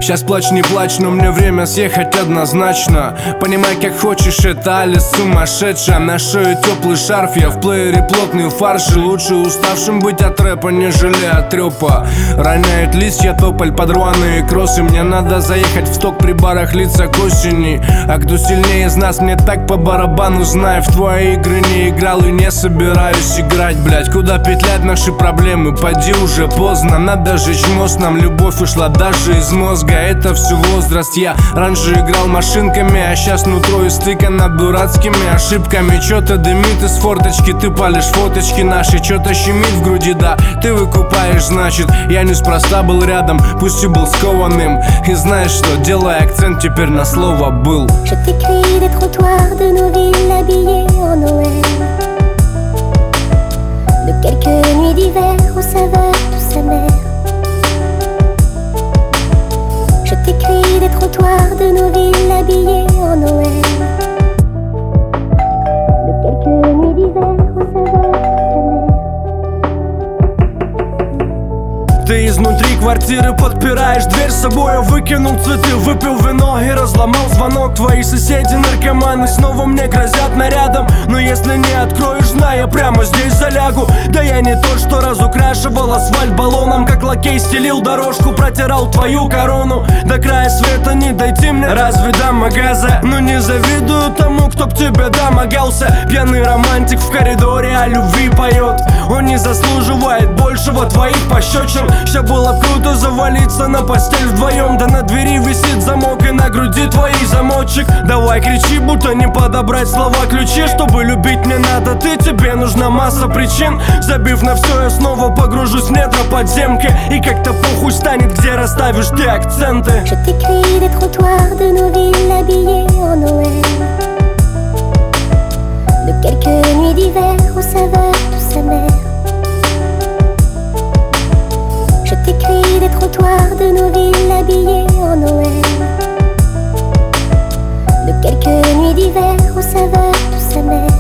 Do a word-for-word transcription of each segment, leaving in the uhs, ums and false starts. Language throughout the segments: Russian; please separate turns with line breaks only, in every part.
Сейчас плачь, не плачь, но мне время съехать однозначно. Понимай, как хочешь, это Алис сумасшедшая. На шею теплый шарф, я в плеере плотный фарш. И лучше уставшим быть от рэпа, нежели от трёпа. Роняют листья, тополь под рваные кроссы. Мне надо заехать в сток при барах, лица к осени. А кто сильнее из нас, мне так по барабану. Знаю, в твои игры не играл и не собираюсь играть, блять. Куда петлять наши проблемы, поди уже поздно. Надо жечь мост, нам любовь ушла даже из мозга. Это все возраст, я раньше играл машинками, а сейчас нутро истыкано дурацкими ошибками. Чё-то дымит из форточки, ты палишь фоточки наши. Чё-то щемит в груди, да, ты выкупаешь, значит. Я неспроста был рядом, пусть и был скованным. И знаешь что, делай акцент теперь на слово «был».
Je t'écris des trottoirs de nos villes habillées en Noël, de quelques nuits d'hiver aux saveurs douces amères. Je t'écris des trottoirs de nos villes habillées en Noël, de quelques nuits d'hiver aux saveurs douces amères.
Ты изнутри квартиры подпираешь дверь собой. Выкинул цветы, выпил вино и разломал звонок. Твои соседи наркоманы снова мне грозят нарядом. Но если не откроешь, знай, я прямо здесь залягу. Да я не тот, что разукрашивал асфальт баллоном, как лакей стелил дорожку, протирал твою корону. До края света не дойти мне, разве дама газа? Но не завидую тому, кто б тебе домогался. Пьяный романтик в коридоре о любви поет. Он не заслуживает большего твоих пощечин. Ща было б круто завалиться на постель вдвоем. Да на двери висит замок и на груди твоих замочек. Давай кричи, будто не подобрать слова ключи. Чтобы любить не надо ты, тебе нужна масса причин. Забив на все, я снова погружусь в недра подземки. И как-то похуй станет, где расставишь ты акценты.
Je t'écris des trottoirs de nos villes habillées en Noël, de quelques nuits d'hiver aux saveurs douces amères. Je t'écris des trottoirs de nos villes habillées en Noël, de quelques nuits d'hiver aux saveurs douces amères.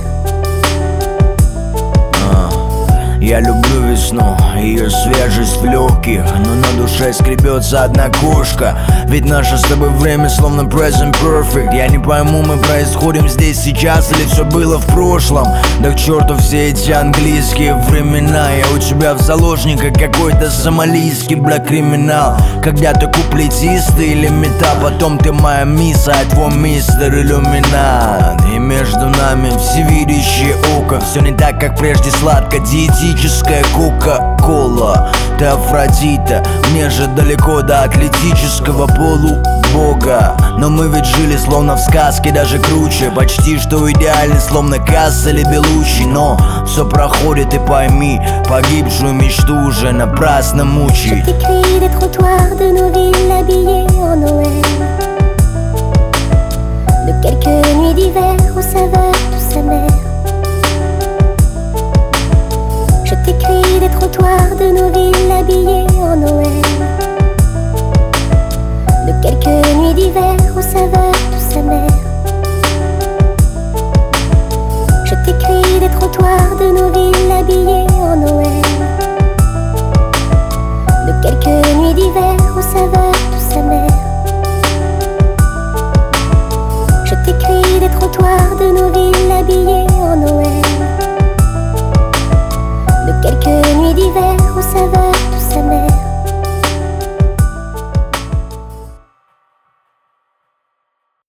Я люблю весну, ее свежесть в легких, но на душе скребется одна кошка. Ведь наше с тобой время словно present perfect. Я не пойму, мы происходим здесь сейчас или все было в прошлом. Да к черту все эти английские времена. Я у тебя в заложниках какой-то сомалийский бля-криминал. Когда ты куплетист или мета, потом ты моя мисс, а твой мистер иллюминат. И между нами всевидящее око. Все не так, как прежде, сладко, диетическая кока-кола. Ты Афродита, мне же далеко до атлетического полубога. Но мы ведь жили словно в сказке, даже круче. Почти что идеальны, словно Касса или Белучи. Но все проходит, и пойми, погибшую мечту уже напрасно мучить.